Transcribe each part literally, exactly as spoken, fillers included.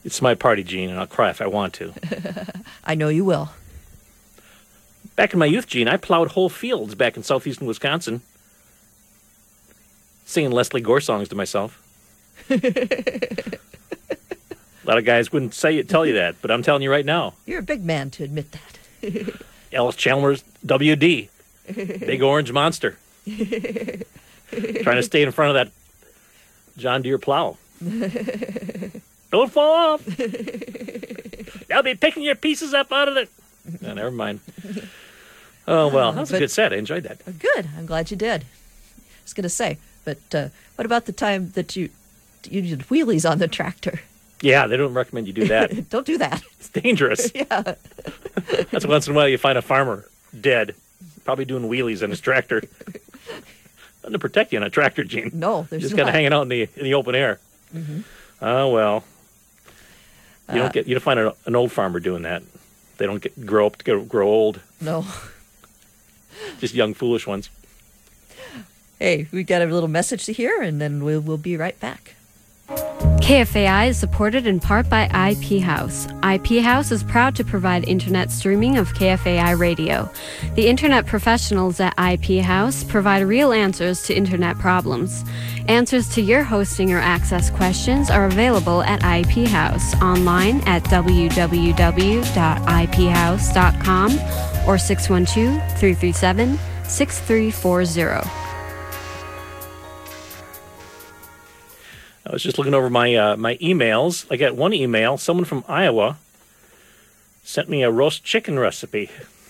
It's my party, Gene, and I'll cry if I want to. I know you will. Back in my youth, Gene, I plowed whole fields back in southeastern Wisconsin, singing Leslie Gore songs to myself. A lot of guys wouldn't say it, tell you that, but I'm telling you right now. You're a big man to admit that. Ellis Chalmers, W D, big orange monster, trying to stay in front of that John Deere plow. Don't fall off. I'll be picking your pieces up out of the... No, never mind. Oh, well, that was but, a good set. I enjoyed that. Good. I'm glad you did. I was going to say, but uh, what about the time that you you did wheelies on the tractor? Yeah, they don't recommend you do that. Don't do that. It's dangerous. Yeah. That's once in a while you find a farmer dead, probably doing wheelies on his tractor. Nothing to protect you on a tractor, Gene. No, there's just not. kind of hanging out in the in the open air. Mm-hmm. Oh well, you Uh, don't get you don't find a, an old farmer doing that. They don't get grow up to get, grow old. No. Just young, foolish ones. Hey, we got a little message to hear, and then we'll we'll be right back. K F A I is supported in part by I P House. I P House is proud to provide internet streaming of K F A I radio. The internet professionals at I P House provide real answers to internet problems. Answers to your hosting or access questions are available at I P House online at w w w dot i p house dot com or six one two, three three seven, six three four zero. I was just looking over my uh, my emails. I got one email. Someone from Iowa sent me a roast chicken recipe.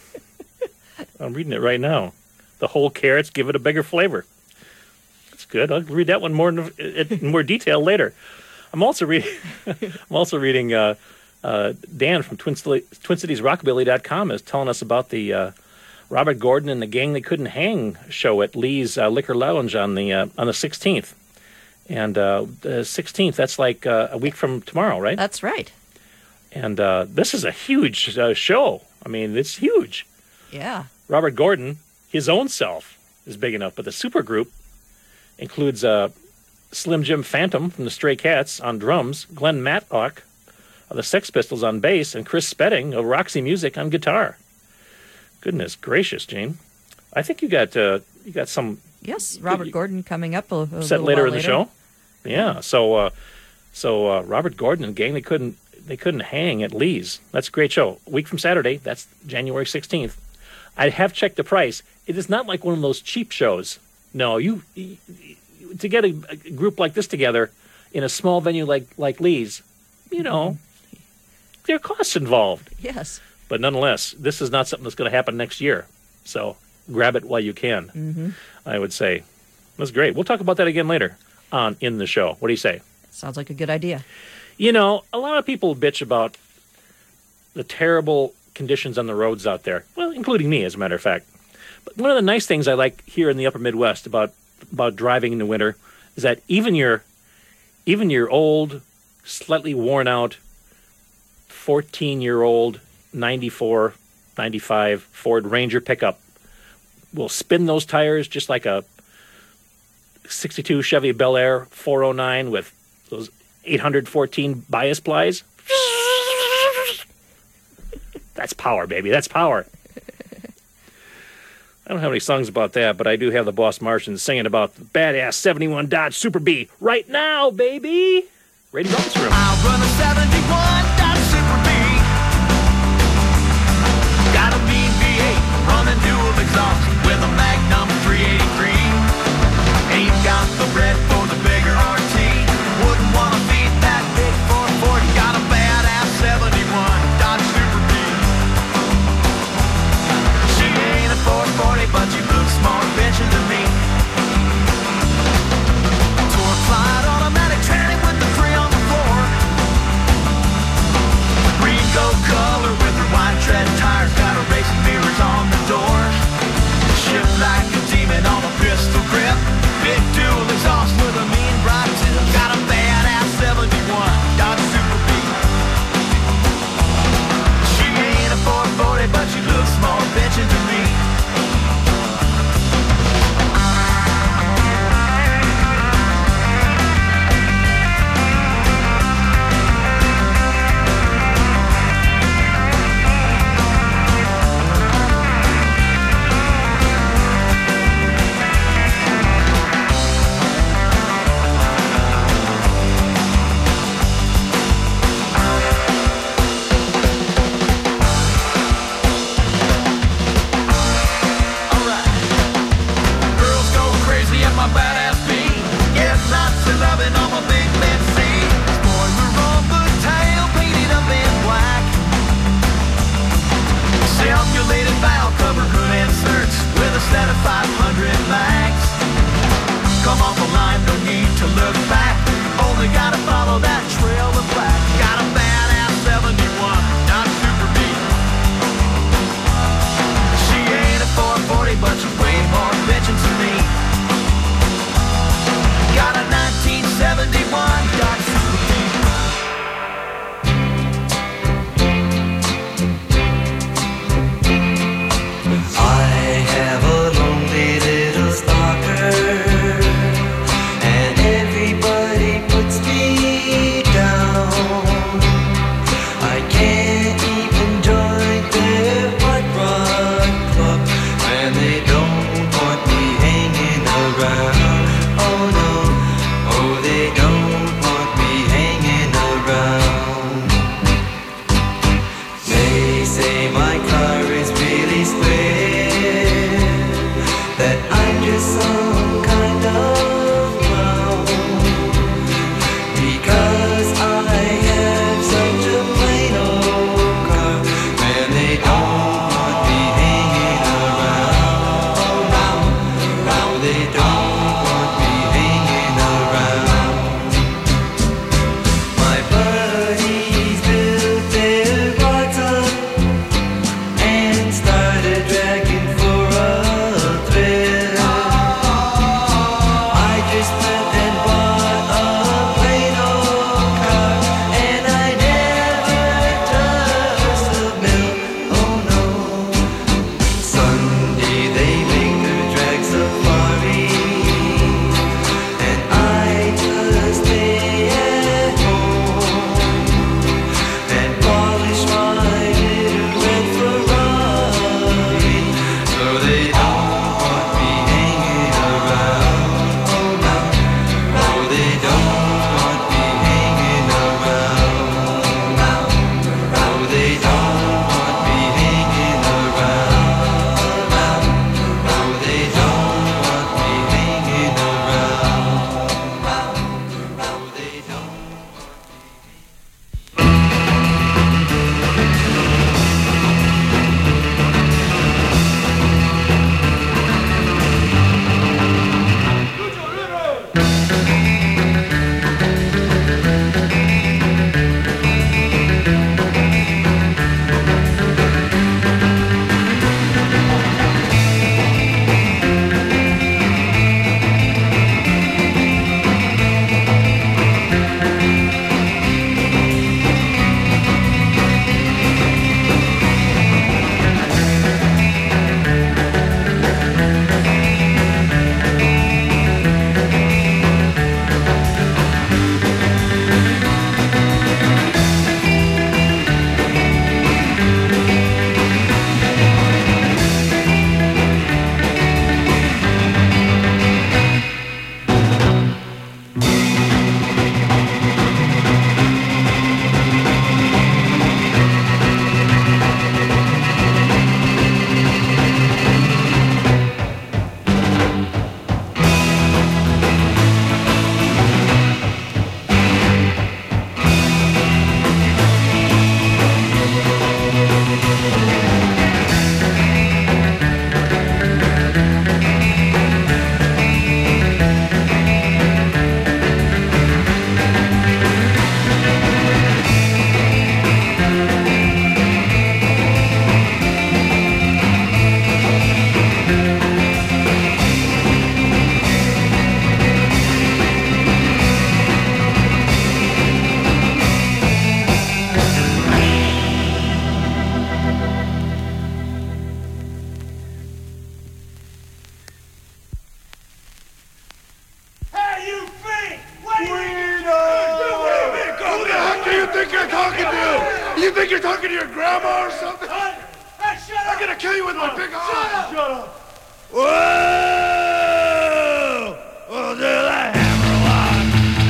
I'm reading it right now. The whole carrots give it a bigger flavor. That's good. I'll read that one more in, in more detail later. I'm also reading. I'm also reading. Uh, uh, Dan from Twin, Twin Cities Rockabilly dot com is telling us about the uh, Robert Gordon and the Gang They Couldn't Hang show at Lee's uh, Liquor Lounge on the uh, on the sixteenth. And uh, the sixteenth, that's like uh, a week from tomorrow, right? That's right. And uh, this is a huge uh, show. I mean, it's huge. Yeah. Robert Gordon, his own self, is big enough, but the supergroup includes uh, Slim Jim Phantom from the Stray Cats on drums, Glenn Matlock of the Sex Pistols on bass, and Chris Spedding of Roxy Music on guitar. Goodness gracious, Jane. I think you got uh, you got some... Yes, Robert Gordon coming up a, a set little later while in the later. show. Yeah, so uh, so uh, Robert Gordon and Gang they couldn't they couldn't hang at Lee's. That's a great show. A week from Saturday. That's January sixteenth. I have checked the price. It is not like one of those cheap shows. No, you, you to get a, a group like this together in a small venue like like Lee's, you know, there are costs involved. Yes, but nonetheless, this is not something that's going to happen next year. So grab it while you can. Mm-hmm. I would say. That's great. We'll talk about that again later on in the show. What do you say? Sounds like a good idea. You know, a lot of people bitch about the terrible conditions on the roads out there. Well, including me, as a matter of fact. But one of the nice things I like here in the upper Midwest about about driving in the winter is that even your even your old, slightly worn out, fourteen-year-old, ninety-four, ninety-five Ford Ranger pickup will spin those tires just like a sixty-two Chevy Bel Air four oh nine with those eight hundred fourteen bias plies. That's power, baby. That's power. I don't have any songs about that, but I do have the Boss Martians singing about the badass seventy-one Dodge Super Bee right now, baby. Ready to roll. I'll run a seventy-one Dodge Super Bee. Got a mean V eight running dual exhaust with a Magnum three eighty-three. Ain't got the bread for the bigger R T. Wouldn't want to feed that big four forty. Got a badass seventy-one Dodge Super Bee. She ain't a four forty, but she looks more bitchin' than me. Torque slide automatic tranny with the three on the floor. Green gold color with her white tread tires. Got her racing mirrors on the door. you think you're talking to? You think you're talking to your grandma or something? Hey, shut up! I'm gonna kill you with my big Shut eye. up! Shut up! Whoa! We'll do the Hammerlock.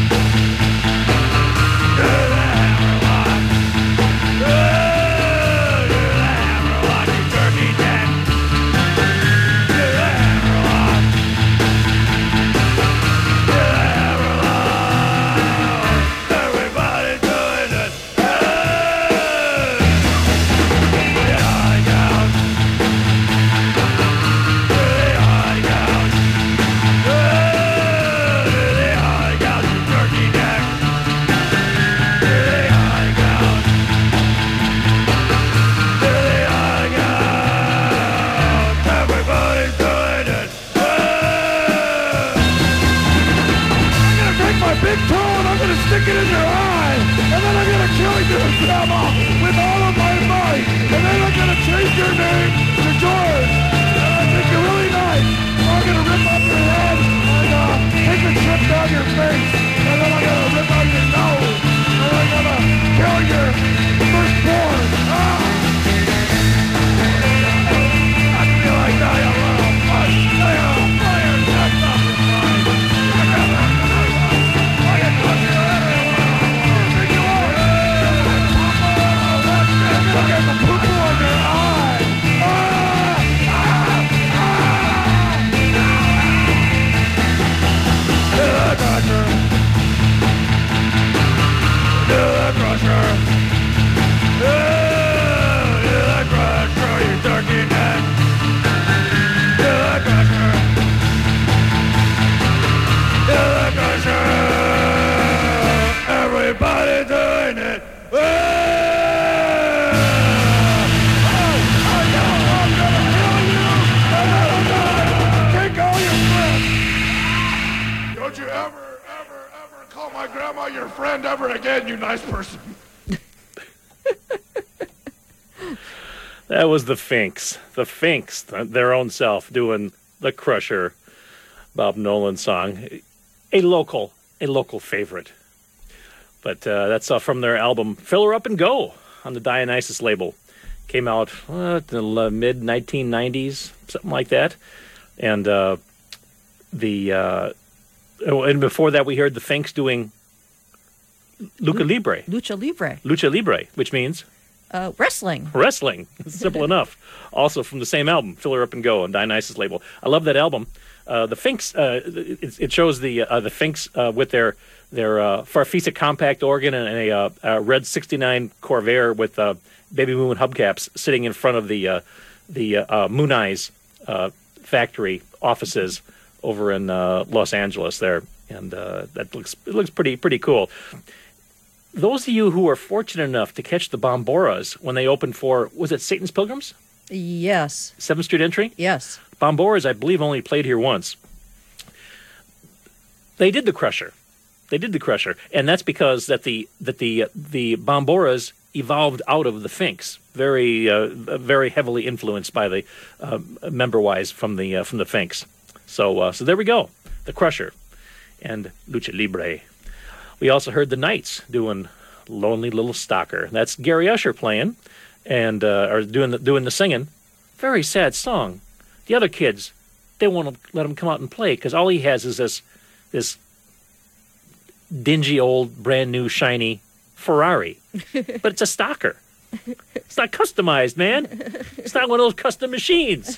Do the Hammerlock. Do the Hammerlock, you turkey neck. Do the Hammerlock. Do the Hammerlock. Everybody doing it. Hey! The eye gouge. Do the eye gouge. Do the eye gouge, you turkey neck. Do the eye gouge. Do the eye gouge. Everybody's doing it. Hey! I'm gonna take my big toe and I'm gonna stick it in your eye, and then I'm gonna kill you, Grandma, with all of my might, and then I'm gonna change your name to George, and I think you're really nice. So I'm gonna rip off your head and uh, take a trip down your face, and then I'm gonna rip out your nose, and I'm gonna kill your firstborn. Ah! I feel like I am a little fuss. I am a fire. That's not the fire. I got that. I got look at the poo-poo on your eye! Ah! Ah! Ah! Do the crusher! Do the crusher! Oh, do the crusher, you turkey neck! Do the crusher! Do the crusher! Everybody doing it! Don't you ever, ever, ever call my grandma your friend ever again, you nice person. That was the Finks. The Finks, th- their own self, doing the Crusher Bob Nolan song. A local, a local favorite. But uh, that's uh, from their album Fill Her Up and Go on the Dionysus label. Came out uh, in the mid nineteen nineties, something like that. And uh, the uh, oh, and before that we heard the Finks doing Lucha Libre. Lucha Libre. Lucha Libre, which means Uh, wrestling. wrestling. Simple enough. Also from the same album, Fill Her Up and Go on Dionysus label. I love that album. Uh, the Finks, uh, it, it shows the uh, the Finks uh, with their their uh, Farfisa compact organ and a, uh, a red sixty-nine Corvair with uh, baby moon hubcaps sitting in front of the uh, the uh, Moon Eyes uh, factory offices over in uh, Los Angeles there, and uh, that looks it looks pretty pretty cool. Those of you who were fortunate enough to catch the Bomboras when they opened for, was it Satan's Pilgrims? Yes. seventh Street Entry? Yes. Bomboras, I believe, only played here once. They did the Crusher. They did the Crusher. And that's because that the that the the Bomboras evolved out of the Finks, very uh, very heavily influenced by the uh, member-wise from the uh, from the Finks. So uh, so there we go. The Crusher and Lucha Libre. We also heard the Knights doing "Lonely Little Stalker." That's Gary Usher playing, and uh, or doing the, doing the singing. Very sad song. The other kids, they won't let him come out and play because all he has is this this dingy old brand new shiny Ferrari, but it's a Stalker. It's not customized, man. It's not one of those custom machines.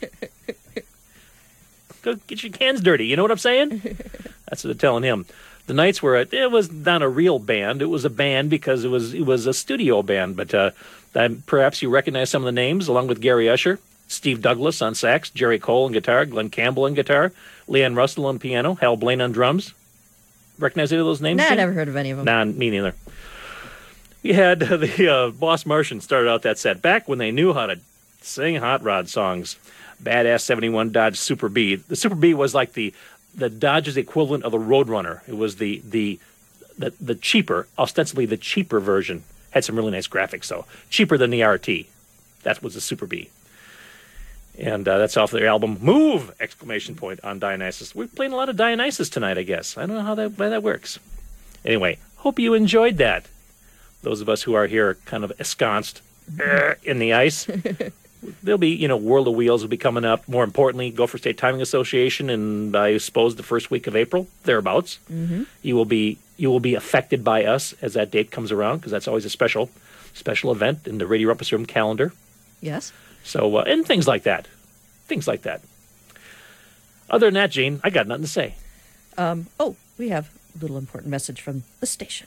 Go get your hands dirty. You know what I'm saying? That's what they're telling him. The Knights were, a, it was not a real band. It was a band because it was it was a studio band. But uh, perhaps you recognize some of the names, along with Gary Usher, Steve Douglas on sax, Jerry Cole on guitar, Glenn Campbell on guitar, Leanne Russell on piano, Hal Blaine on drums. Recognize any of those names? Nah, I Jim? never heard of any of them. Nah, me neither. We had uh, the uh, Boss Martian started out that set back when they knew how to sing hot rod songs. Badass seventy-one Dodge Super B. The Super B was like the the Dodge's equivalent of the Roadrunner. It was the the the, the cheaper, ostensibly the cheaper version. Had some really nice graphics, though. Cheaper than the R T. That was the Super B. And uh, that's off their album Move! Exclamation point on Dionysus. We're playing a lot of Dionysus tonight, I guess. I don't know how that, how that works. Anyway, hope you enjoyed that. Those of us who are here are kind of ensconced uh, in the ice. There'll be, you know, World of Wheels will be coming up. More importantly, Gopher State Timing Association, and I suppose the first week of April, thereabouts. Mm-hmm. You will be you will be affected by us as that date comes around, because that's always a special special event in the Radio Rumpus Room calendar. Yes. So, uh, and things like that. Things like that. Other than that, Gene, I got nothing to say. Um, oh, we have a little important message from the station.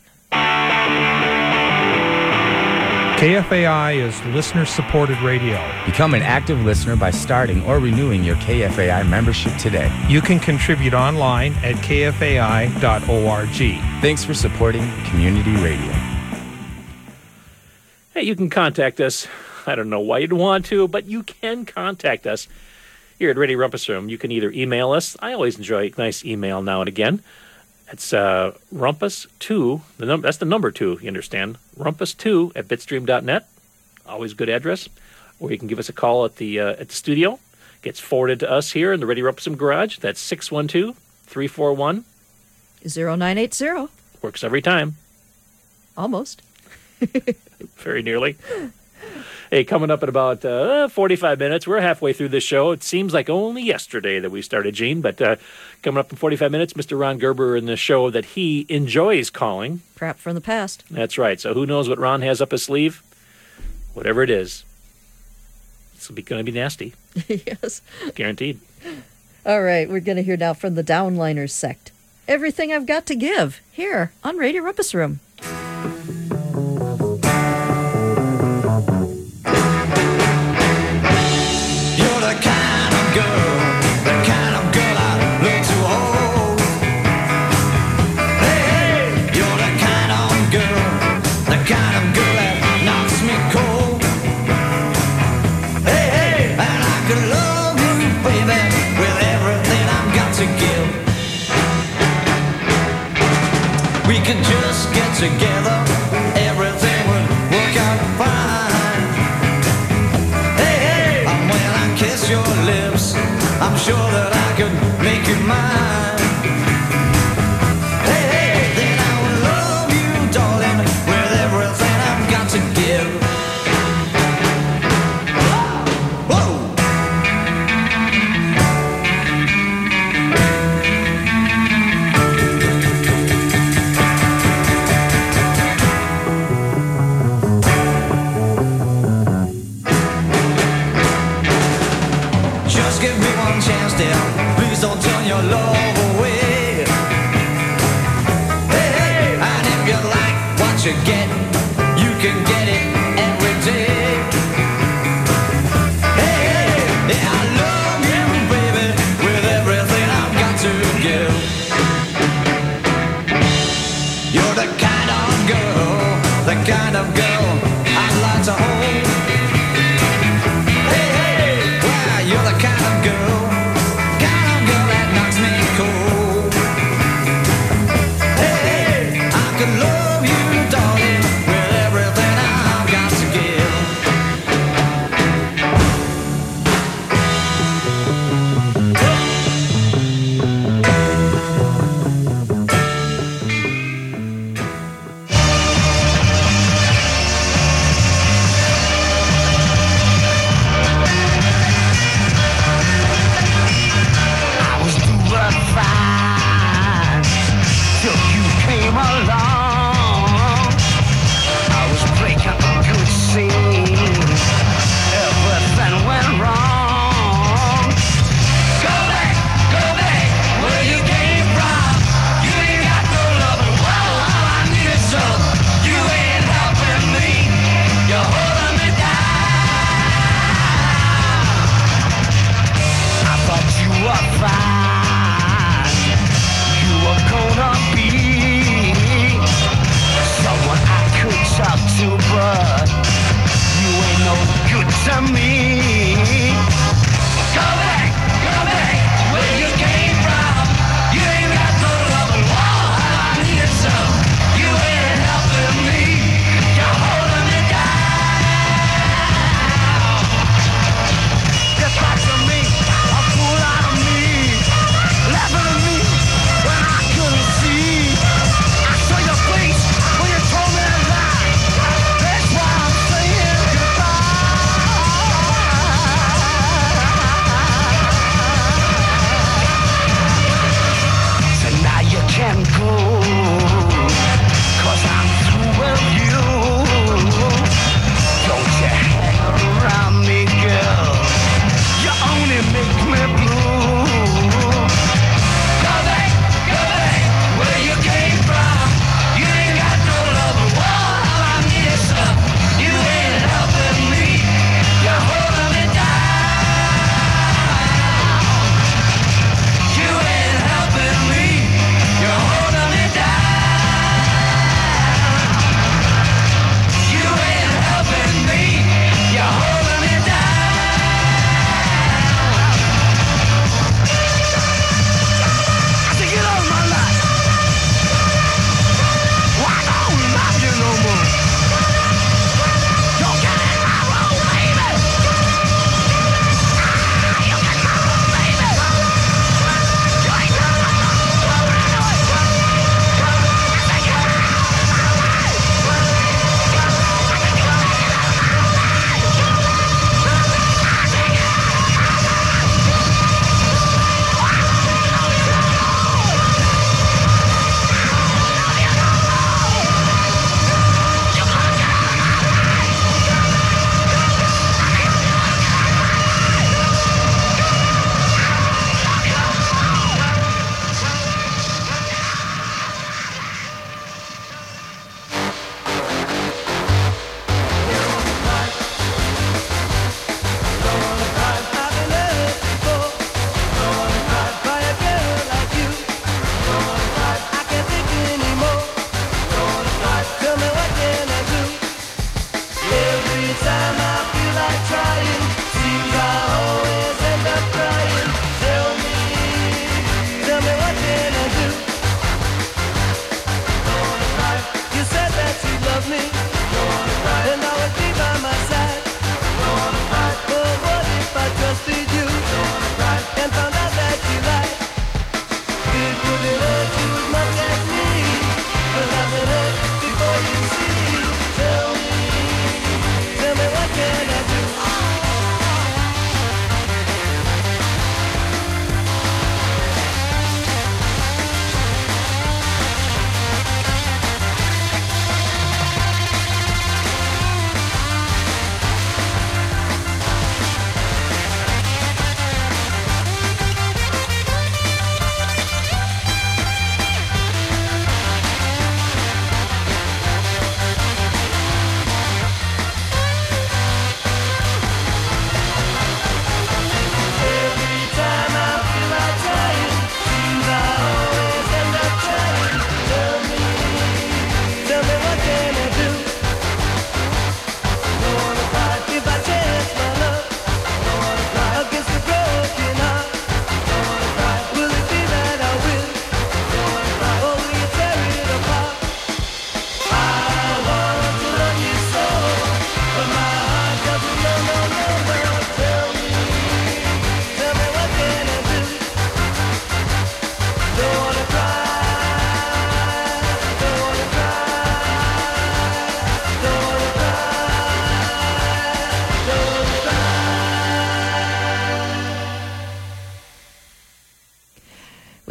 K F A I is listener-supported radio. Become an active listener by starting or renewing your K F A I membership today. You can contribute online at k f a i dot org. Thanks for supporting community radio. Hey, you can contact us. I don't know why you'd want to, but you can contact us here at Radio Rumpus Room. You can either email us. I always enjoy a nice email now and again. It's uh, rumpus two. The num- that's the number two, you understand. rumpus two at bitstream dot net. Always good address. Or you can give us a call at the uh, at the studio. Gets forwarded to us here in the Radio Rumpus Room garage. That's six one two, three four one. zero nine eight zero. Works every time. Almost. Very nearly. Hey, coming up in about uh, forty-five minutes. We're halfway through this show. It seems like only yesterday that we started, Gene, but uh, coming up in forty-five minutes, Mister Ron Gerber in the show that he enjoys calling. Crap from the past. That's right. So who knows what Ron has up his sleeve? Whatever it is, it's going to be nasty. Yes. Guaranteed. All right, we're going to hear now from the Downliners sect. Everything I've Got to Give, here on Radio Rumpus Room. You're the kind of girl, the kind of girl I look to hold. Hey, hey, you're the kind of girl, the kind of girl that knocks me cold. Hey, hey, and I could love you, baby, with everything I've got to give. We could just get together, everything would work out fine. Hey, hey, and when I kiss your lips, I'm sure that I could make you mine. Hey, hey, then I will love you, darling, with everything I've got to give. Whoa! Just give me one chance, dear. Please don't turn your love away. Hey, hey, and if you like what you get, you can get it every day. Hey, hey, yeah, I love you, baby, with everything I've got to give. You're the kind of girl, the kind of girl I'd like to hold. Hey, hey, well, you're the kind of girl, kind of girl that knocks me cold. Hey, hey, I could love you, darling, with everything I've got to give. I was doing fine till you came along.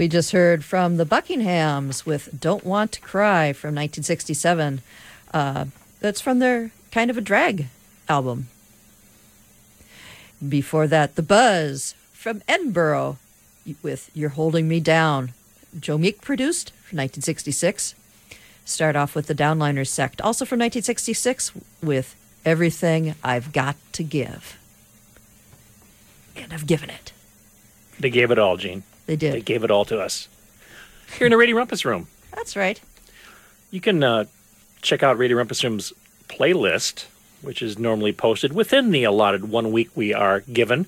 We just heard from the Buckinghams with Don't Want to Cry from nineteen sixty-seven. Uh, that's from their Kind of a Drag album. Before that, The Buzz from Edinburgh with You're Holding Me Down. Joe Meek produced from nineteen sixty-six. Start off with the Downliners Sect, also from nineteen sixty-six, with Everything I've Got to Give. And I've given it. They gave it all, Gene. They did. They gave it all to us. Here in the Radio Rumpus Room. That's right. You can uh, check out Radio Rumpus Room's playlist, which is normally posted within the allotted one week we are given.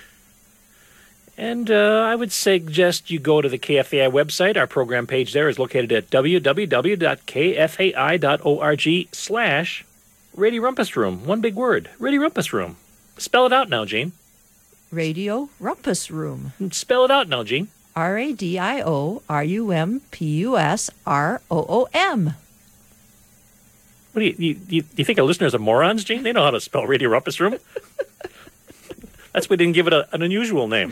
And uh, I would suggest you go to the K F A I website. Our program page there is located at w w w dot k f a i dot org slash Radio Rumpus Room. One big word. Radio Rumpus Room. Spell it out now, Gene. Radio Rumpus Room. Spell it out now, Gene. R A D I O R U M P U S R O O M. What do you, you, you, you think our listeners are morons, Gene? They know how to spell Radio Rumpus Room. That's why we didn't give it a, an unusual name.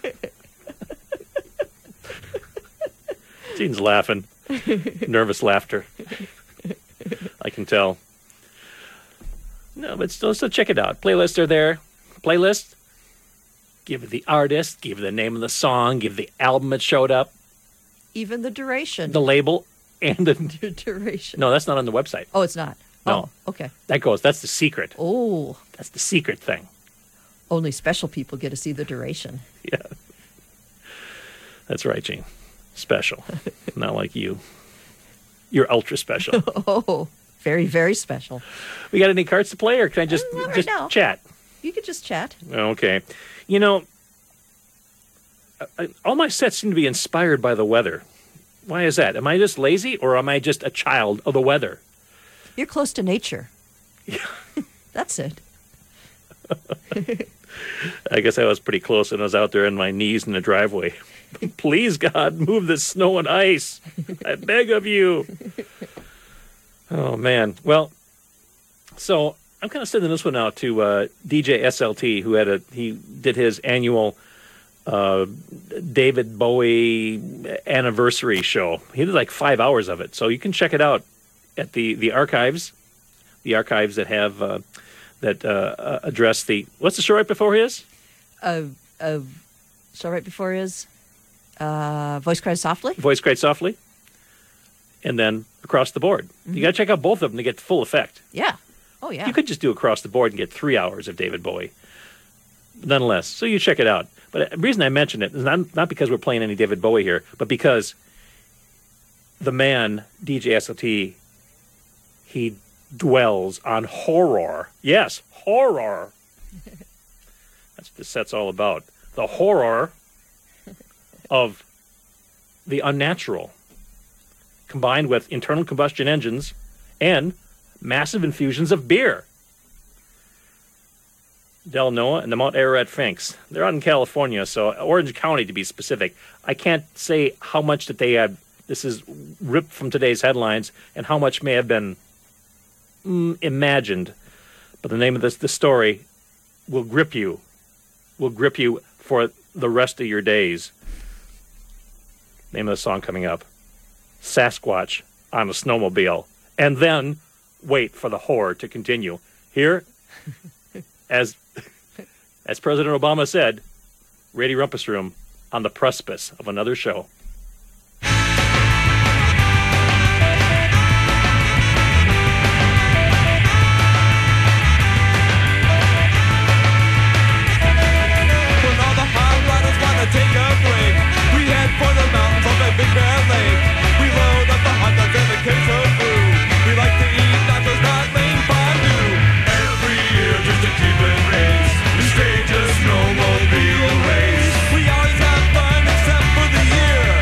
Gene's laughing. Nervous laughter. I can tell. No, but still, still check it out. Playlists are there. Playlist. Give it the artist. Give it the name of the song. Give the album it showed up. Even the duration. The label and the... duration. No, that's not on the website. Oh, it's not? No. Oh, okay. That goes. That's the secret. Oh. That's the secret thing. Only special people get to see the duration. Yeah. That's right, Gene. Special. Not like you. You're ultra special. Oh, very, very special. We got any cards to play, or can I just, Uh, not right just now. chat? You could just chat. Okay. You know, I- I- all my sets seem to be inspired by the weather. Why is that? Am I just lazy, or am I just a child of the weather? You're close to nature. Yeah. That's it. I guess I was pretty close when I was out there on my knees in the driveway. Please, God, move the snow and ice. I beg of you. Oh, man. Well, so I'm kind of sending this one out to uh, D J S L T, who had a he did his annual uh, David Bowie anniversary show. He did like five hours of it, so you can check it out at the the archives, the archives that have uh, that uh, address the what's the show right before his? Uh, uh, so right before is uh, Voice Cries Softly. Voice Cries Softly, and then Across the Board. Mm-hmm. You got to check out both of them to get full effect. Yeah. Oh, yeah. You could just do Across the Board and get three hours of David Bowie. Nonetheless, so you check it out. But the reason I mention it is not, not because we're playing any David Bowie here, but because the man, D J S L T, he dwells on horror. Yes, horror. That's what this set's all about. The horror of the unnatural, combined with internal combustion engines and massive infusions of beer. Del Noah and the Mount Ararat Finks. They're out in California, so Orange County to be specific. I can't say how much that they had. This is ripped from today's headlines, and how much may have been mm, imagined. But the name of this, this story will grip you, will grip you for the rest of your days. Name of the song coming up: Sasquatch on a Snowmobile. And then wait for the horror to continue. Here, as as President Obama said, Radio Rumpus Room on the precipice of another show. When all the high riders wanna take a break, we head for the mountains of the Big Bear Lake. We load up the hot dogs and the queso brew. We like to eat nachos, not lame fondue. Every year just to keep it race, we stage a snowmobile race. We always have fun except for the year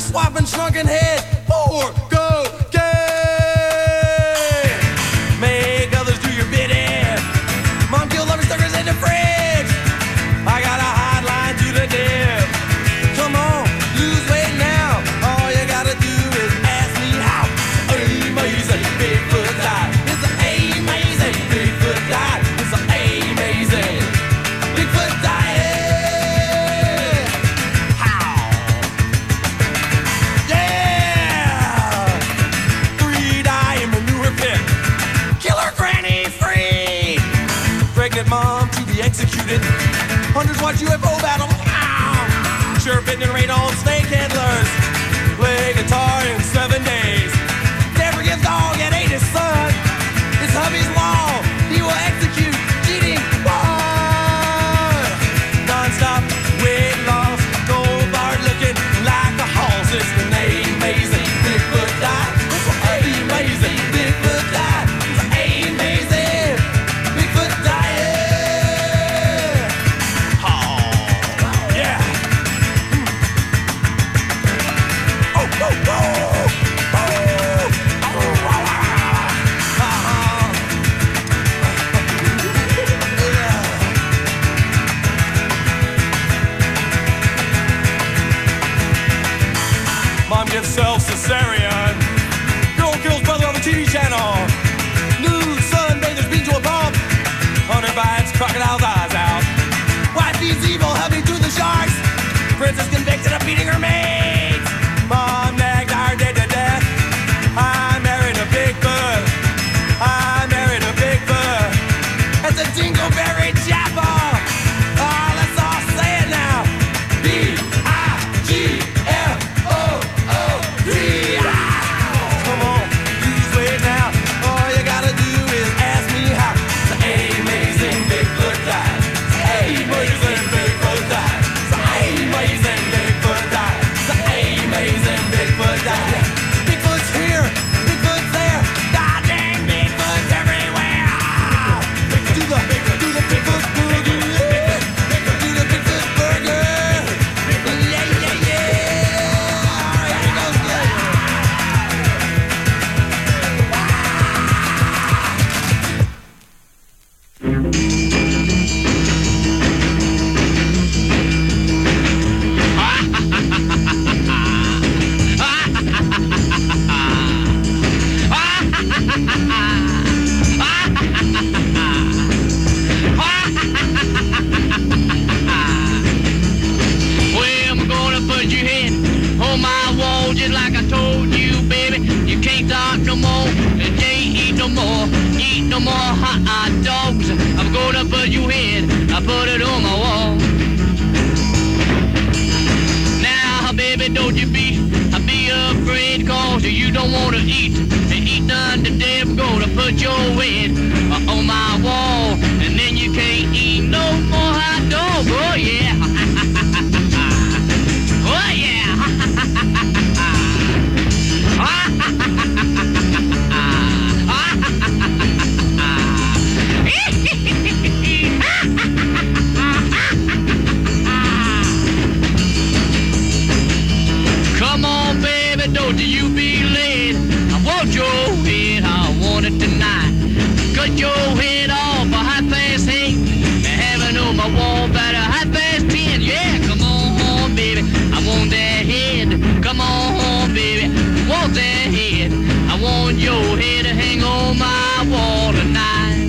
swapping shrunken head for cocaine. Make others do your bidding. Mom killed lumber suckers in the fridge. I got a hotline to the dip. Come on, lose weight now. All you gotta do is ask me how. Amazing Bigfoot diet. It's an amazing Bigfoot diet. It's an amazing Bigfoot diet. How? Yeah! Three die in manure pit. Killer granny free. Pregnant mom to be executed. Hundreds watch U F O battle. Ow! Sure fitting and rain on snake handlers. Play guitar in seven days. Never gives dog and ate his son. It's hubby's law. He will execute cheating. One. Non-stop weight loss. Gold bar looking like a horse. It's an amazing Bigfoot diet. It's an amazing Bigfoot diet. It's an amazing Bigfoot diet. Oh, yeah. Oh, oh, oh. Oh, oh, uh-huh. Mom gives self cesarean. Girl kills brother on the T V channel. Nude son bathers bean to a pump. Hunter bites crocodile's eyes out. Wife feeds evil, hubby to the sharks. Princess convicted of beating her maid. Mom nagged our dead to death. I married a Bigfoot. I married a Bigfoot. It's a Dingleberry Chapel. Ah, let's all say it now. B I G F O O D. Come on, lose weight now. All you gotta do is ask me how. It's an amazing Bigfoot diet. It's an amazing Bigfoot diet. It's an amazing Bigfoot diet. It's an amazing Bigfoot diet. Bigfoot's here, Bigfoot's there. God dang Bigfoot's everywhere. Do the, do the Bigfoot boogie. Do the Bigfoot burger. Yeah, yeah, yeah. Here it goes, yeah. Well, I'm gonna put your head on my wall just like I told you, baby. You can't talk no more, you can't eat no more, eat no more hot dogs. I'm gonna put your head, I put it on my wall. Now, baby, don't you be, be afraid, cause you don't wanna eat, eat none today. I'm gonna put your head on my wall, and then you can't eat no more hot dogs. Oh, yeah. Oh, yeah. Come on, baby, don't you be late. I want your head, I want it tonight. Cut your head off a half past eight. Have it on my wall by a half past ten. Yeah, come on, baby, I want that head. Come on, baby, I want that head. I want your head to hang on my wall tonight.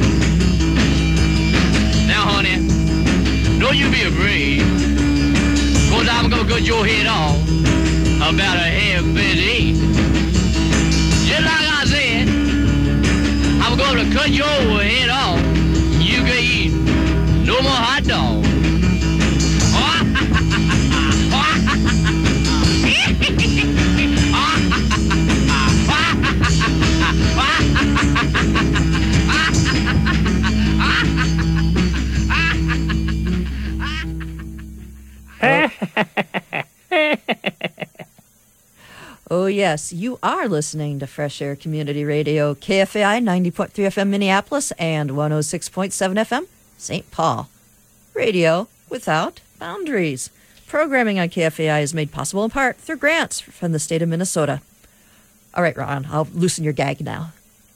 Now, honey, don't you be afraid, cause I'm gonna cut your head off about a half past eight. Just like I said, I'm gonna cut your head off. You can eat no more hot dogs. Oh, yes, you are listening to Fresh Air Community Radio, K F A I ninety point three F M Minneapolis and one oh six point seven F M Saint Paul. Radio without boundaries. Programming on K F A I is made possible in part through grants from the state of Minnesota. All right, Ron, I'll loosen your gag now.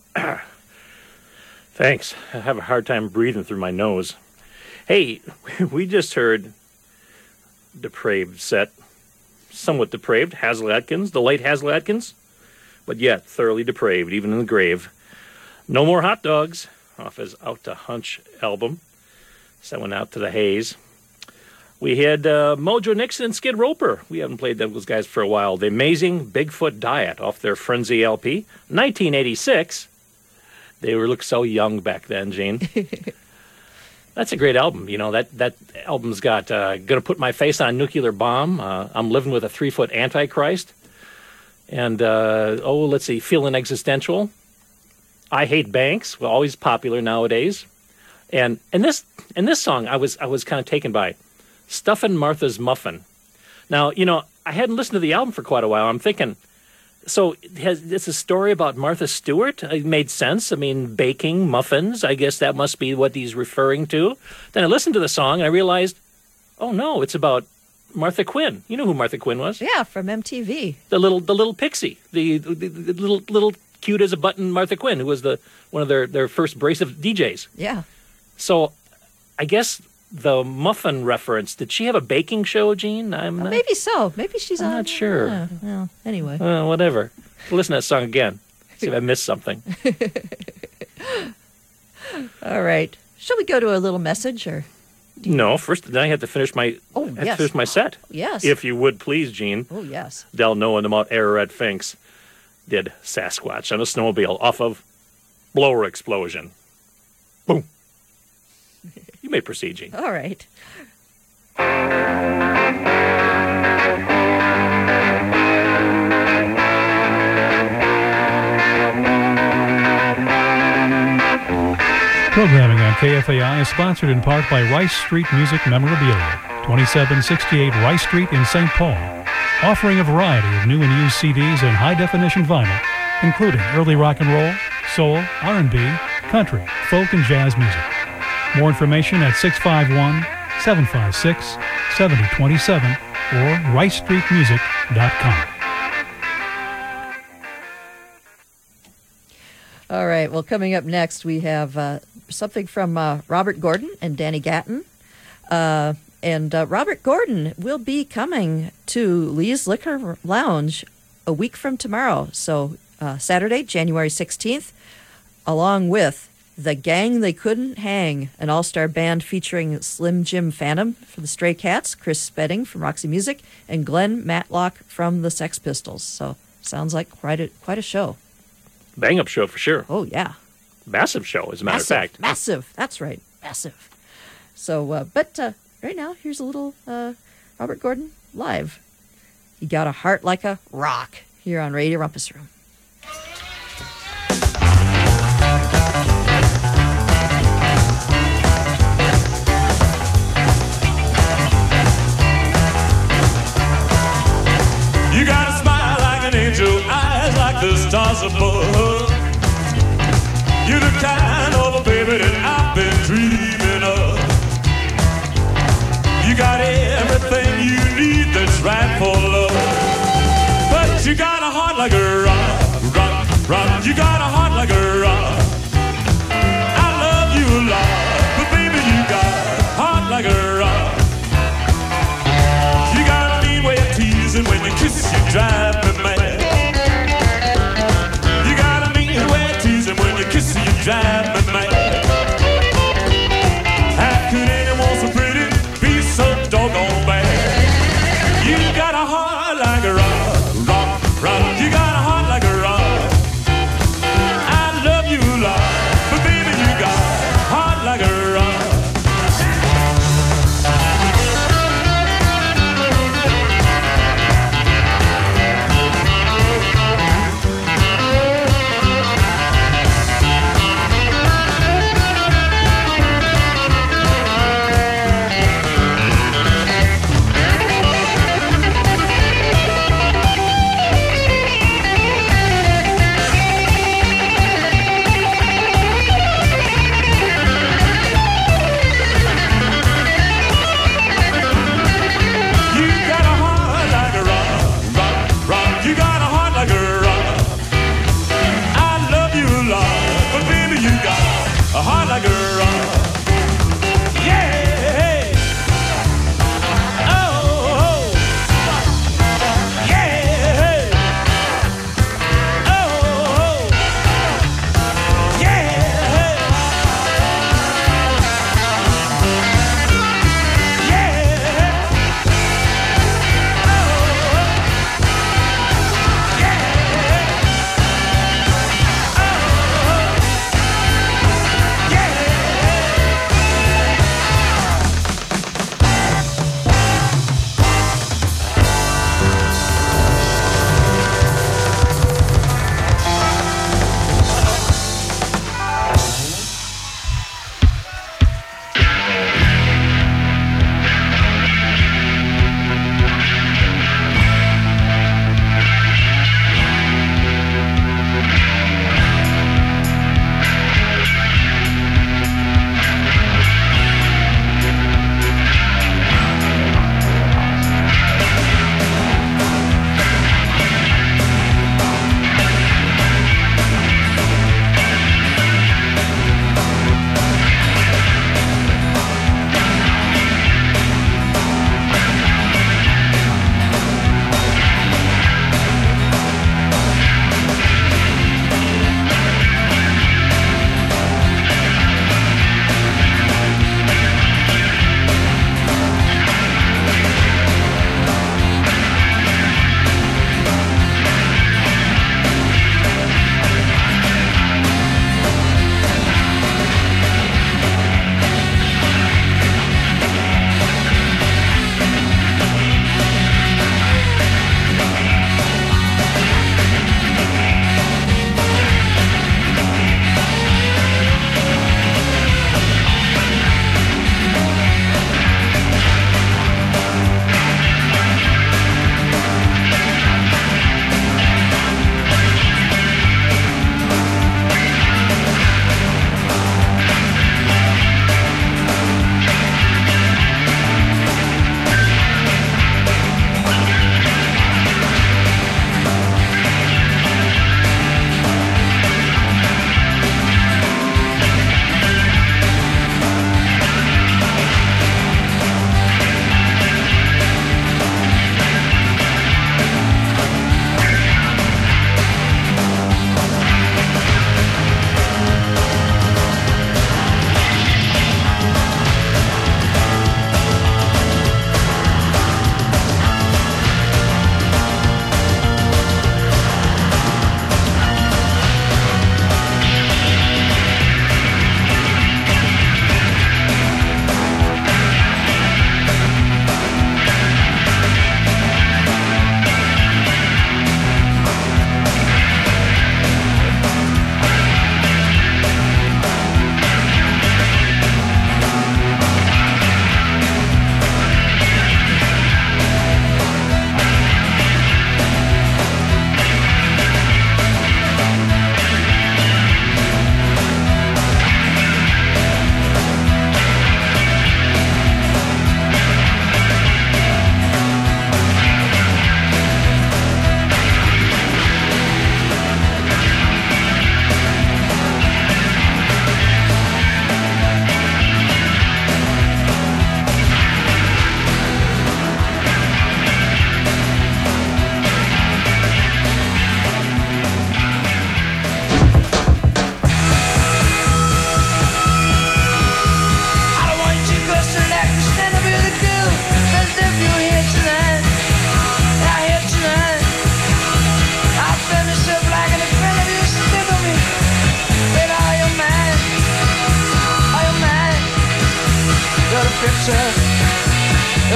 Thanks. I have a hard time breathing through my nose. Hey, we just heard Depraved set. Somewhat depraved. Hazel Atkins, the late Hazel Atkins, but yet thoroughly depraved, even in the grave. No More Hot Dogs, off his Out to Hunch album. Sent one out to the Haze. We had uh, Mojo Nixon and Skid Roper. We haven't played those guys for a while. The Amazing Bigfoot Diet off their Frenzy L P. nineteen eighty-six. They were looked so young back then, Gene. That's a great album. You know, that, that album's got uh, Gonna Put My Face on a Nuclear Bomb. Uh, I'm Living with a Three-Foot Antichrist. And, uh, oh, let's see, Feeling Existential. I Hate Banks. Well, always popular nowadays. And and this and this song I was I was kind of taken by. Stuffin' Martha's Muffin. Now, you know, I hadn't listened to the album for quite a while. I'm thinking, so it has, it's a story about Martha Stewart. It made sense. I mean, baking muffins. I guess that must be what he's referring to. Then I listened to the song and I realized, oh no, it's about Martha Quinn. You know who Martha Quinn was? Yeah, from M T V. The little the little pixie, the, the, the little little cute as a button Martha Quinn, who was the one of their, their first brace of D Js. Yeah. So, I guess the muffin reference, did she have a baking show, Gene? I'm Uh, not, maybe so. Maybe she's I'm on. not sure. Yeah, well, anyway. Uh, whatever. Listen to that song again. See if I missed something. All right. Shall we go to a little message or? No, first then I had to finish my Oh, I had yes. to finish my set. Yes. If you would please, Gene. Oh, yes. Del Noah and the Mount Ararat Finks did Sasquatch on a snowmobile off of Blower Explosion. Boom. You may proceed, Gene. All right. Programming on K F A I is sponsored in part by Rice Street Music Memorabilia, twenty-seven sixty-eight Rice Street in Saint Paul, offering a variety of new and used C Ds and high-definition vinyl, including early rock and roll, soul, R and B, country, folk, and jazz music. More information at six five one, seven five six, seven zero two seven or rice street music dot com. All right. Well, coming up next, we have uh, something from uh, Robert Gordon and Danny Gatton. Uh, and uh, Robert Gordon will be coming to Lee's Liquor Lounge a week from tomorrow. So uh, Saturday, January sixteenth, along with The Gang They Couldn't Hang, an all-star band featuring Slim Jim Phantom from the Stray Cats, Chris Spedding from Roxy Music, and Glenn Matlock from the Sex Pistols. So sounds like quite a, quite a show. Bang up show for sure. Oh, yeah. Massive show, as a matter Massive, of fact. Massive. That's right. Massive. So, uh, but uh, right now, here's a little uh, Robert Gordon live. He got a heart like a rock here on Radio Rumpus Room. You got a smile like an angel, eyes like the stars above. You're the kind of a baby that I've been dreaming of. You got everything you need that's right for love. But you got a heart like a rock, rock, rock. You got a heart like a rock. I love you a lot, but baby you got a heart like a rock. You got a mean way of teasing, when you kiss you drive me mad. You got a mean way of teasing, when you kiss you drive me mad. How could anyone so pretty be so doggone bad? You got a heart like a rock, rock, rock. You got a heart like a rock. I love you a lot, but baby you got a heart like a rock.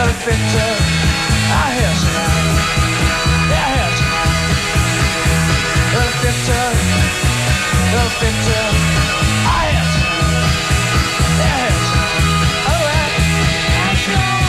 Victor, I hear tonight. Yeah, I hear tonight. Little Victor, little Victor, I hear tonight. Yeah, I hear tonight. All right. That's all.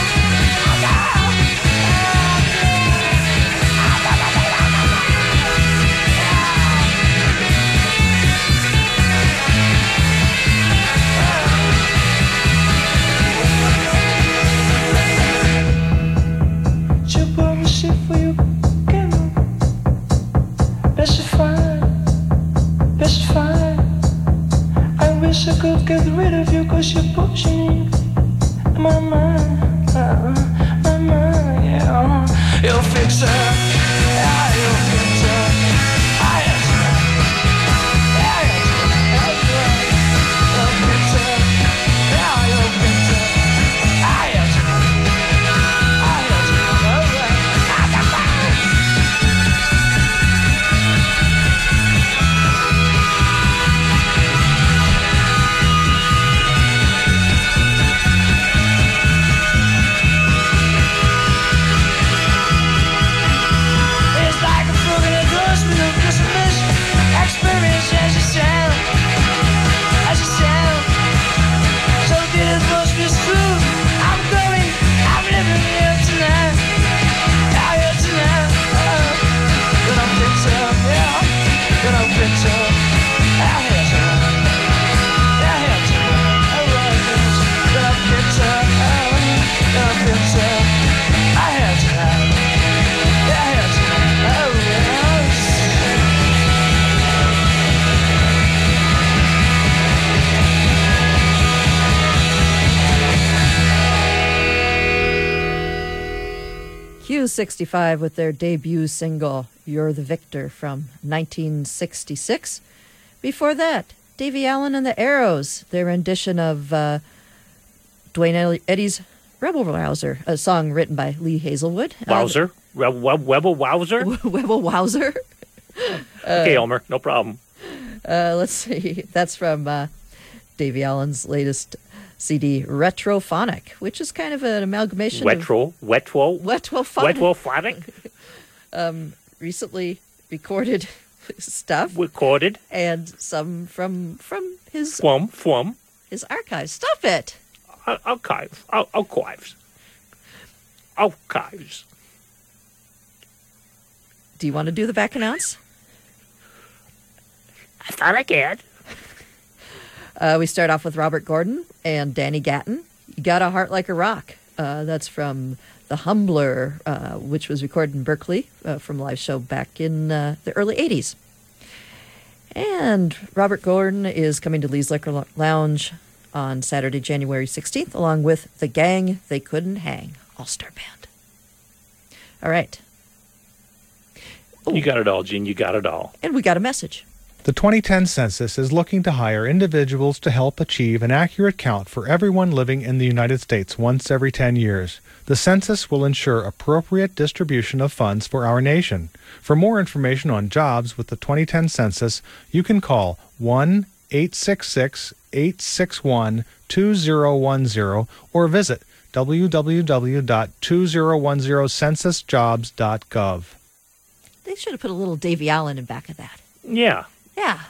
For you, get on. Best fine, best fine. I wish I could get rid of you, cause you're pushing my mind, uh, my mind, yeah. You'll fix her, yeah, you'll fix her. I am tonight, yeah, you're tonight, you'll fix her, yeah, you'll fix her. I am tonight, I am tonight, alright. Q sixty-five with their debut single, You're the Victor, from nineteen sixty-six. Before that, Davy Allen and the Arrows, their rendition of uh, Dwayne Eddy's Rebel Rouser, a song written by Lee Hazelwood. Wowzer? Uh, Webble Wowzer? Webble Wowzer. Okay, Elmer, no problem. Uh, let's see. That's from uh, Davy Allen's latest C D, Retrophonic, which is kind of an amalgamation Wetro, of... Wetwo? Wetwophonic. Wetwophonic? um, recently recorded stuff. Recorded? And some from from his... Flum, flum. His archives. Stop it! Ar- archive. Ar- archives. Archives. Do you want to do the back announce? I thought I could. Uh, we start off with Robert Gordon and Danny Gatton. You Got a Heart Like a Rock. Uh, that's from The Humbler, uh, which was recorded in Berkeley uh, from a live show back in uh, the early eighties. And Robert Gordon is coming to Lee's Liquor Lounge on Saturday, January sixteenth, along with The Gang They Couldn't Hang, all-star band. All right. Ooh. You got it all, Gene. You got it all. And we got a message. The twenty ten census is looking to hire individuals to help achieve an accurate count for everyone living in the United States once every ten years. The census will ensure appropriate distribution of funds for our nation. For more information on jobs with the twenty ten census, you can call one eight six six, eight six one, two zero one zero or visit w w w dot two zero one zero census jobs dot gov. They should have put a little Davy Allen in back of that. Yeah. Yeah.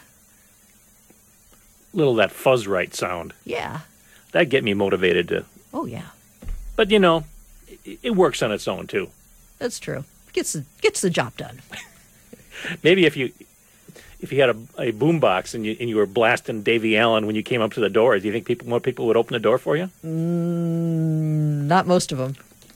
Little that fuzz right sound. Yeah. That'd get me motivated to. Oh, yeah. But, you know, it, it works on its own, too. That's true. Gets the, gets the job done. Maybe if you if you had a, a boombox and you and you were blasting Davy Allen when you came up to the door, do you think people more people would open the door for you? Mm, not most of them.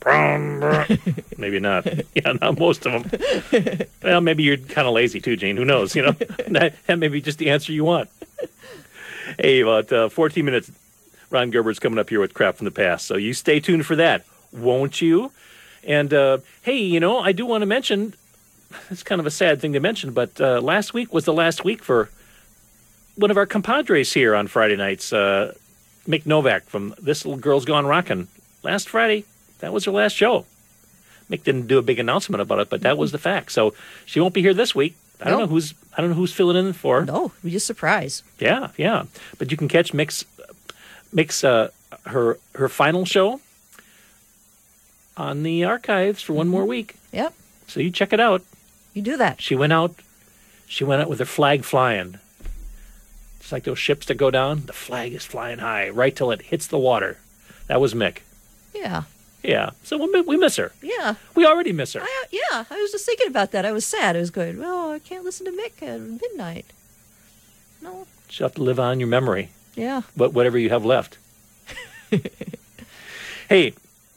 Maybe not. Yeah, not most of them. Well, maybe you're kind of lazy too, Gene. Who knows? You know, that, that may be just the answer you want. Hey, about uh, fourteen minutes, Ron Gerber's coming up here with crap from the past. So you stay tuned for that, won't you? And uh, hey, you know, I do want to mention, it's kind of a sad thing to mention, but uh, last week was the last week for one of our compadres here on Friday nights, uh, Mick Novak from This Little Girl's Gone Rockin'. Last Friday. That was her last show. Mick didn't do a big announcement about it, but that was the fact. So she won't be here this week. I don't No. know who's I don't know who's filling in for her. No, we just surprise. Yeah, yeah. But you can catch Mick's Mick's uh, her her final show on the archives for one more week. Yep. So you check it out. You do that. She went out. She went out with her flag flying. It's like those ships that go down. The flag is flying high right till it hits the water. That was Mick. Yeah. Yeah. So we, we miss her. Yeah. We already miss her. I, yeah. I was just thinking about that. I was sad. I was going, well, I can't listen to Mick at midnight. No. She'll have to live on your memory. Yeah. But whatever you have left. Hey,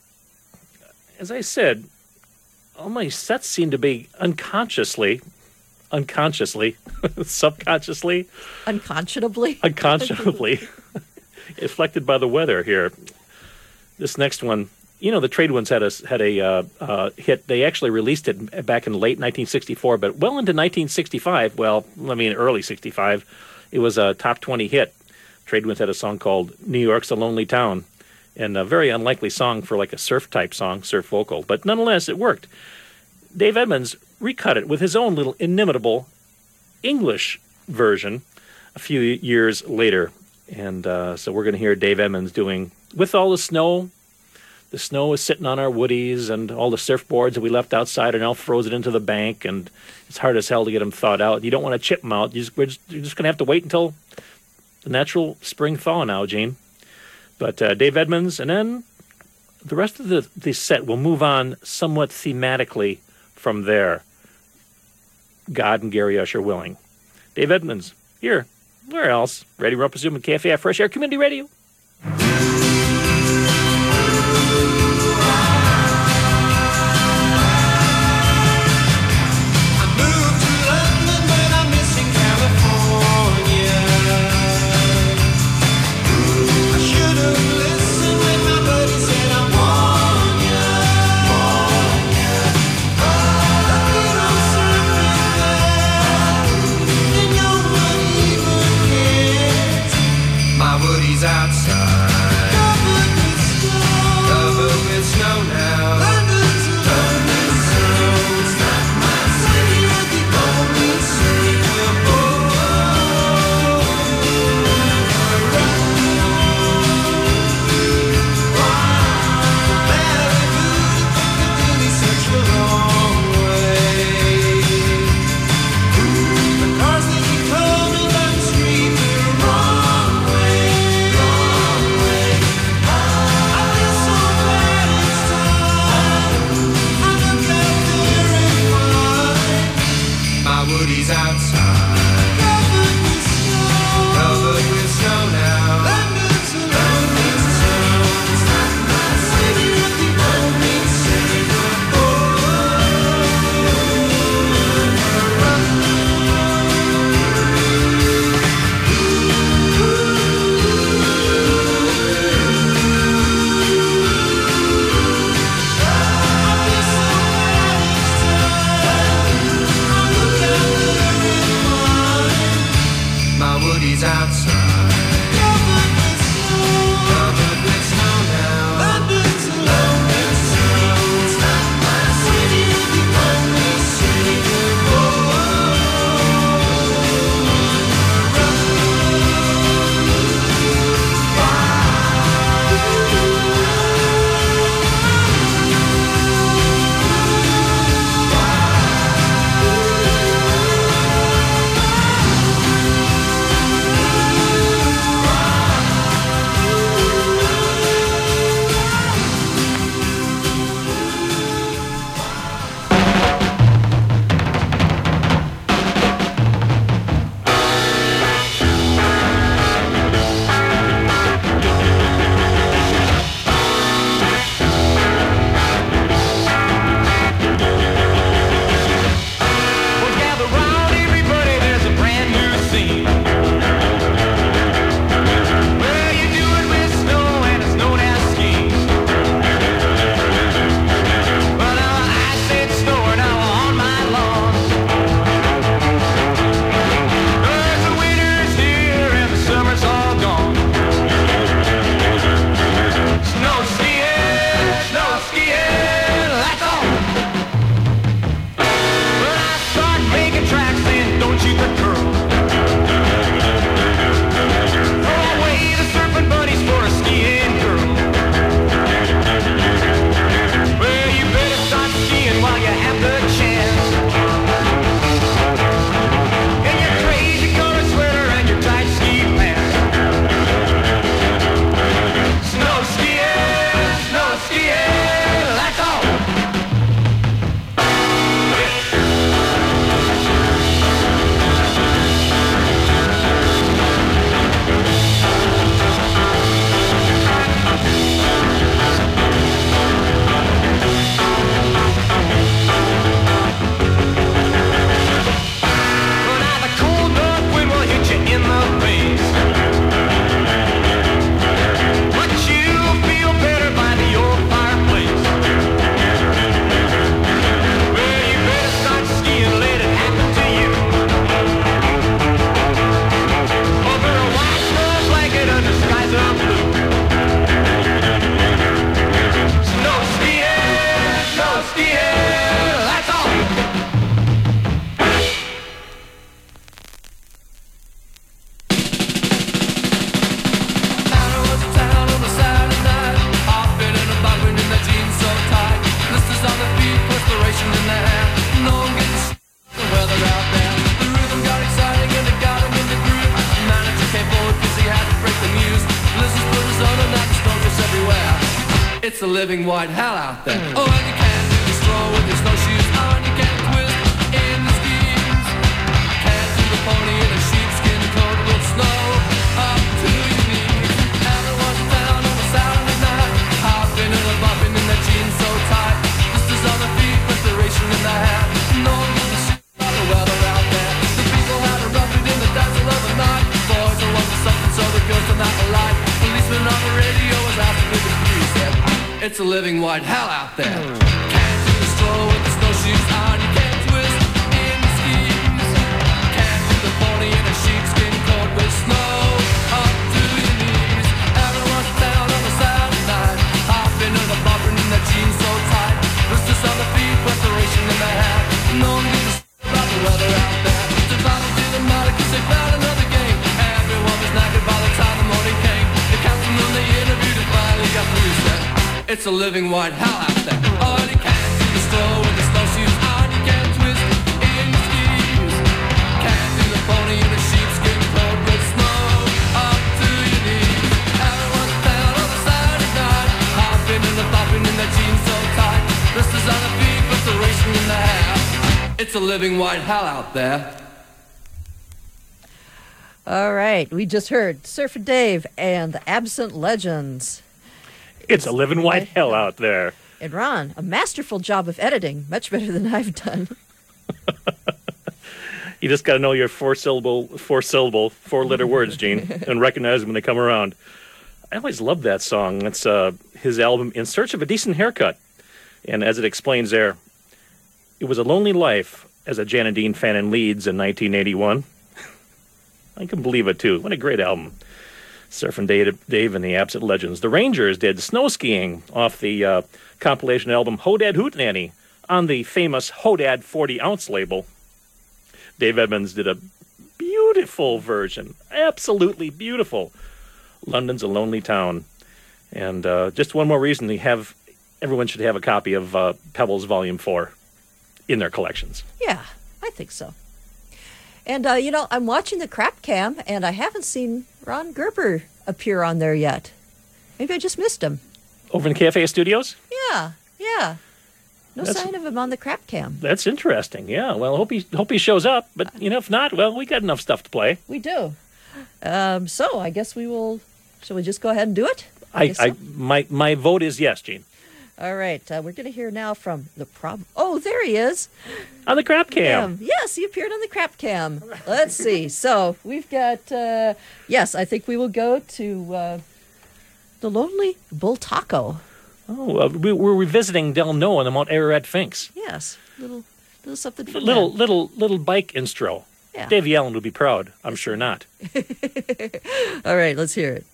as I said, all my sets seem to be unconsciously, unconsciously, subconsciously, Unconscionably. unconscionably affected by the weather here. This next one, you know, the Trade Winds had a had a uh, uh, hit. They actually released it back in late nineteen sixty-four, but well into nineteen sixty-five. Well, I mean, early sixty-five, it was a top twenty hit. Trade Winds had a song called "New York's a Lonely Town," and a very unlikely song for like a surf type song, surf vocal, but nonetheless, it worked. Dave Edmunds recut it with his own little inimitable English version a few years later. And uh, so we're going to hear Dave Edmunds doing "With All the Snow." The snow is sitting on our woodies, and all the surfboards that we left outside are now frozen into the bank, and it's hard as hell to get them thawed out. You don't want to chip them out. You just, we're just, you're just going to have to wait until the natural spring thaw now, Gene. But uh, Dave Edmunds, and then the rest of the, the set will move on somewhat thematically from there. God and Gary Usher willing. Dave Edmunds, here. Where else? Ready, Rumpus Zoom and K F A I Fresh Air Community Radio. Look out there and It's a living white hell out there. Oh, and you can't do the stroll with your snowshoes on. You can't twist in the skis. Can't do the pony in a sheepskin coat with snow up to your knees. Everyone's down on a Saturday night, hopping and a bopping in their jeans so tight. Sisters on their feet, preparation in their hat. No one gives a shit about the weather out there. The people had to rough it in the dazzle of the night. Boys are wanting something, so the girls are not alike. Policeman on the radio was asking for the three said, it's a living white hell out there. Can't do the stroll with the snowshoes on. You can't twist in the skis. Can't do the pony in a sheepskin coat with snow up to your knees. Everyone's down on a Saturday night, hopping and a bopping in their jeans so tight. Wristers on the feet, preparation in their hat. No one gives a shit about the weather out there. Survival didn't matter 'cause they found another game. Everyone was knackered by the time the morning came. The captain on the interview that finally got through said, it's a living white hell out there. Oh, and you can't do the stroll with the snowshoes on. You can't twist in your skis. Can't do the pony in a sheepskin coat with snow up to your knees. Everyone's down on the Saturday night, hopping and a bopping in their jeans so tight. Wristers on the feet, but the racing in the hat. It's a living white hell out there. All right, we just heard Surfin' Dave and the Absent Legends. It's a living white hell out there. And Ron, a masterful job of editing, much better than I've done. You just got to know your four-syllable, four-syllable, four-letter words, Gene, and recognize them when they come around. I always loved that song. It's uh, his album, In Search of a Decent Haircut. And as it explains there, it was a lonely life as a Janet Dean fan in Leeds in nineteen eighty-one. I can believe it, too. What a great album. Surfin' Dave, Dave and the Absent Legends. The Rangers did Snow Skiing off the uh, compilation album Hodad Hootenanny on the famous Hodad forty ounce label. Dave Edmunds did a beautiful version. Absolutely beautiful. London's a Lonely Town. And uh, just one more reason to have, everyone should have a copy of uh, Pebbles Volume four in their collections. Yeah, I think so. And, uh, you know, I'm watching the Crap Cam, and I haven't seen Ron Gerber appear on there yet. Maybe I just missed him. Over in K F A Studios? Yeah, yeah. No That's- sign of him on the Crap Cam. That's interesting. Yeah, well, hope he hope he shows up. But, you know, if not, well, we got enough stuff to play. We do. Um, so I guess we will, shall we just go ahead and do it? I, guess I so. my, my vote is yes, Gene. All right, uh, we're going to hear now from the prob. Oh, there he is. On the Crap Cam. Um, yes, he appeared on the Crap Cam. Let's see. So we've got, uh, yes, I think we will go to uh, the Lonely Bull Taco. Oh, uh, we, we're revisiting Del No and the Mount Ararat Finks. Yes, little, little something from Little, that. little, little bike instro. Yeah. Davey Allen would be proud. I'm sure not. All right, let's hear it.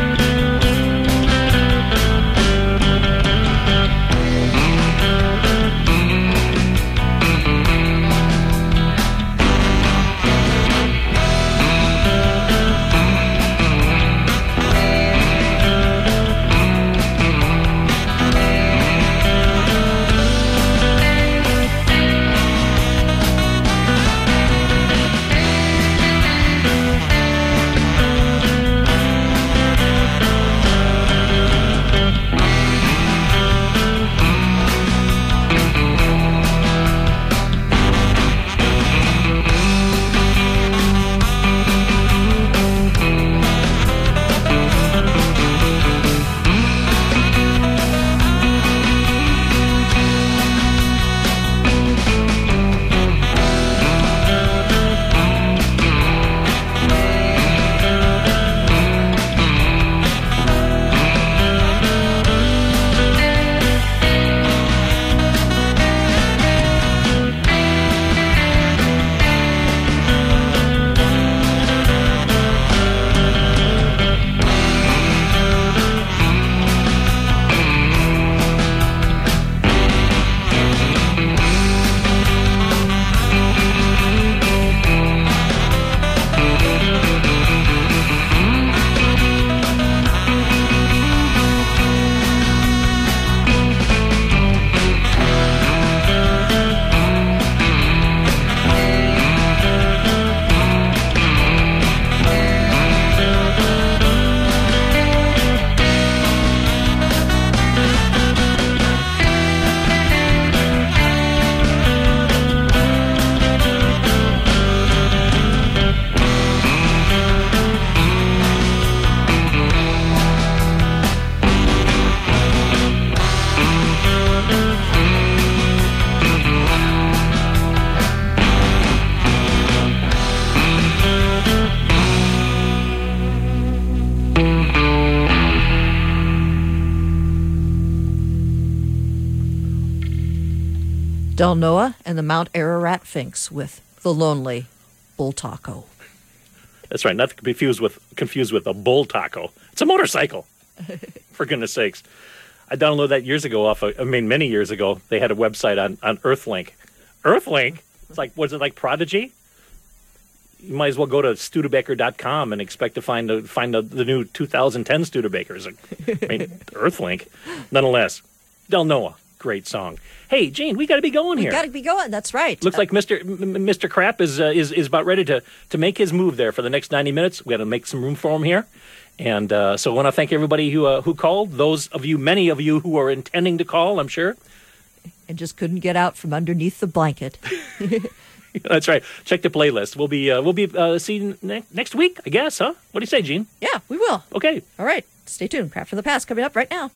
Thank Del Noah and the Mount Ararat Finks with The Lonely Bull Taco. That's right, not to be confused with confused with a bull taco. It's a motorcycle. For goodness sakes. I downloaded that years ago off of, I mean, many years ago. They had a website on, on Earthlink. Earthlink? It's like, was it like Prodigy? You might as well go to Studebaker dot com and expect to find the, find the, the new two thousand ten Studebakers. I mean, Earthlink. Nonetheless, Del Noah, great song. Hey, Gene, we got to be going We here. got to be going. That's right. Looks Uh, like Mister M- Mister Crap is, uh, is is about ready to, to make his move there for the next ninety minutes. We got to make some room for him here. And uh, so I want to thank everybody who uh, who called, those of you, many of you who are intending to call, I'm sure. and just couldn't get out from underneath the blanket. That's right. Check the playlist. We'll be uh, we'll be uh, seeing ne- next week, I guess, huh? What do you say, Gene? Yeah, we will. Okay. All right. Stay tuned. Crap from the Past coming up right now.